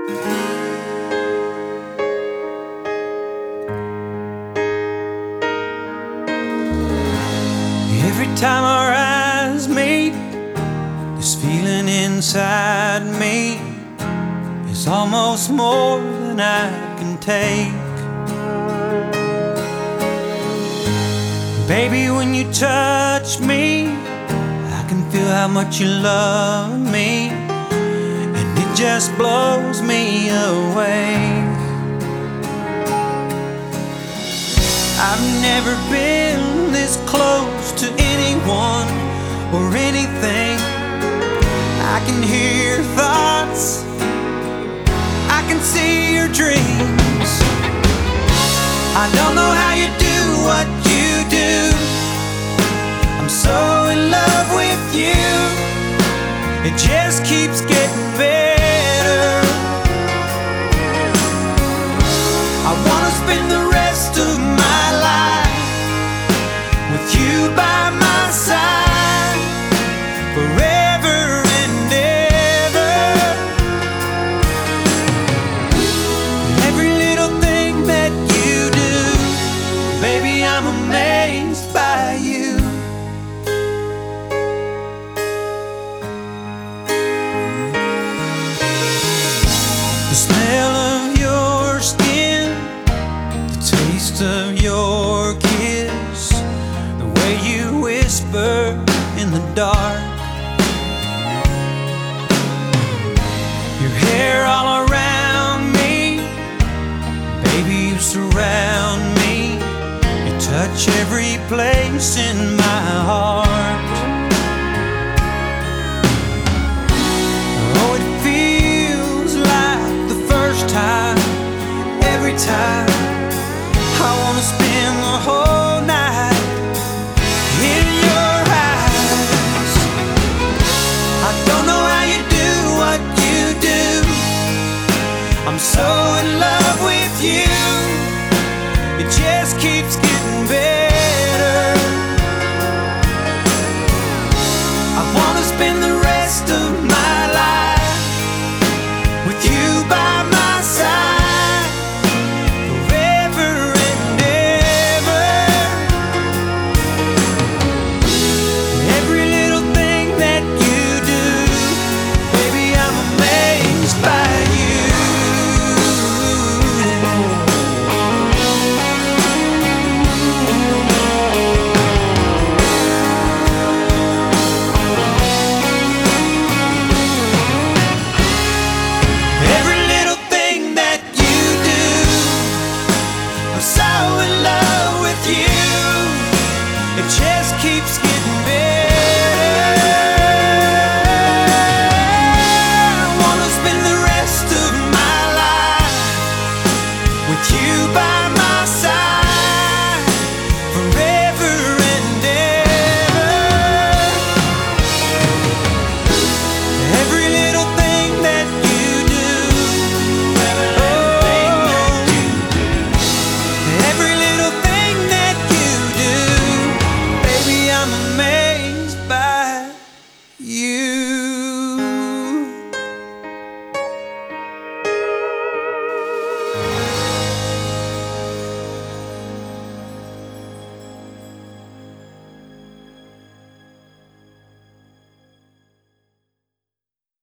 Every time our eyes meet, this feeling inside me is almost more than I can take. Baby, when you touch me, I can feel how much you love me, and it just blows me away. I've never been this close to anyone or anything. I can hear your thoughts, I can see your dreams. I don't know how you do what you do. I'm so in love with you. It just keeps getting better. I wanna spend the rest of my life with you by my side, forever and ever. Every little thing that you do, baby, I'm amazed by you. The smell of your skin, the taste of your kiss, the way you whisper in the dark, your hair all around me, baby, you surround me. You touch every place in my heart. Oh, it feels like the first time, every time. I wanna spend the whole night in your eyes. I don't know how you do what you do. I'm so in love